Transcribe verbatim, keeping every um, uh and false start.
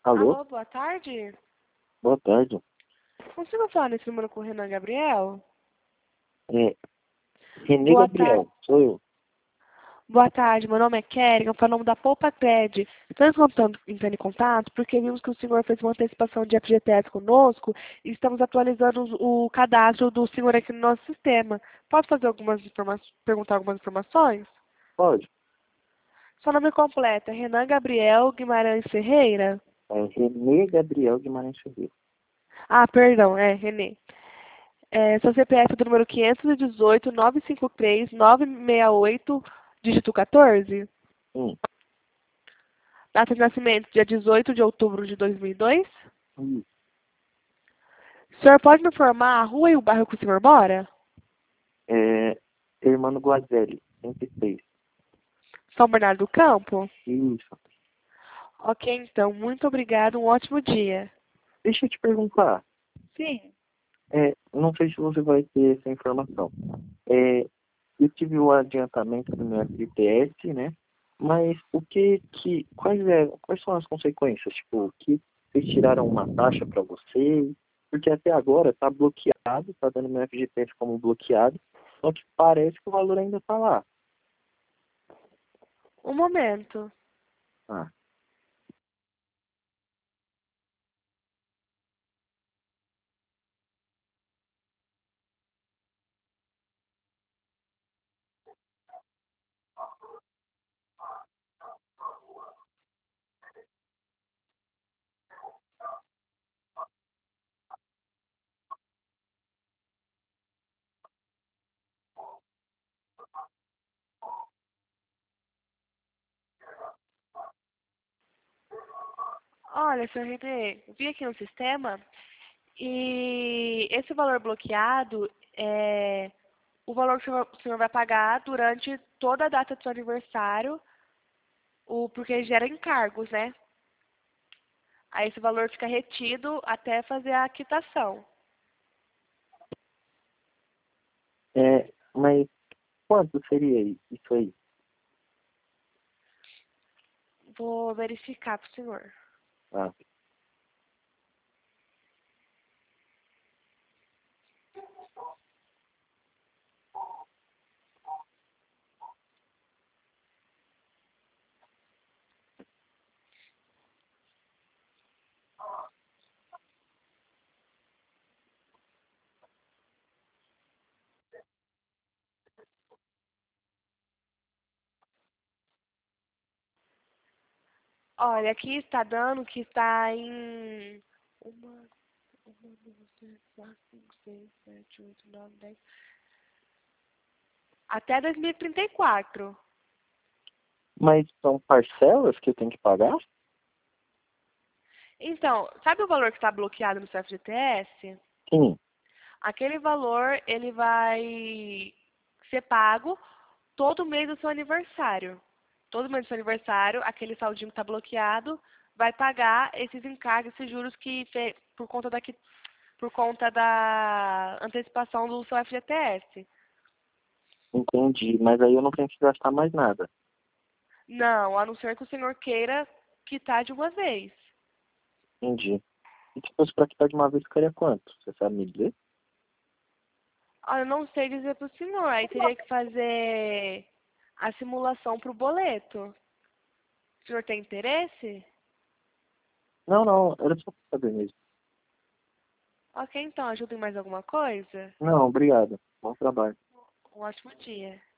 Alô? Alô, boa tarde. Boa tarde. Consigo falar nesse número com o Renan Gabriel? É, Renê Boa tarde. Gabriel, sou eu. Boa tarde, meu nome é Kelly, eu falo em nome da Poupa Cred. Estamos entrando, entrando em contato porque vimos que o senhor fez uma antecipação de F G T S conosco e estamos atualizando os- o cadastro do senhor aqui no nosso sistema. Posso fazer algumas informações, perguntar algumas informações? Pode. Seu nome completo é Renan Gabriel Guimarães Ferreira? É Renê Gabriel Guimarães Ferreira. Ah, perdão, é Renê. É, seu C P F é do número quinhentos e dezoito, novecentos e cinquenta e três, novecentos e sessenta e oito, dígito quatorze. Sim. Data de nascimento, dia dezoito de outubro de dois mil e dois. Isso. O senhor pode me informar a rua e o bairro que o senhor mora? É, Hermano Guazelli, cento e seis. São Bernardo do Campo? Isso. Ok, então. Muito obrigado. Um ótimo dia. Deixa eu te perguntar. Sim. É, não sei se você vai ter essa informação. É, eu tive o adiantamento do meu F G T S, né? Mas o que que... Quais, é, quais são as consequências? Tipo, que vocês tiraram uma taxa para você? Porque até agora tá bloqueado, tá dando meu F G T S como bloqueado, só que parece que o valor ainda tá lá. Um momento. Ah, Olha, senhor Renê, vi aqui no sistema e esse valor bloqueado é o valor que o senhor o senhor vai pagar durante toda a data do seu aniversário, o, porque gera encargos, né? Aí esse valor fica retido até fazer a quitação. é, mas quanto seria isso aí? Vou verificar para o senhor. Ah, Olha, aqui está dando que está em uma, uma, duas, três, quatro, cinco, seis, sete, oito, nove, dez. Até dois mil e trinta e quatro. mas são parcelas que eu tenho que pagar? Então, sabe o valor que está bloqueado no seu F G T S? Sim. Aquele valor, ele vai ser pago todo mês do seu aniversário. Todo mês do seu aniversário, aquele saldinho que está bloqueado vai pagar esses encargos, esses juros que fe- por conta da qui- por conta da antecipação do seu F G T S. Entendi, mas aí eu não tenho que gastar mais nada. Não, a não ser que o senhor queira quitar de uma vez. Entendi. E se fosse para quitar de uma vez, ficaria quanto? Você sabe me dizer? Ah, eu não sei dizer para o senhor, aí teria que fazer a simulação para o boleto. O senhor tem interesse? Não, não, era só para saber mesmo. Ok, então, ajuda em mais alguma coisa? Não, obrigado. Bom trabalho. Um ótimo dia.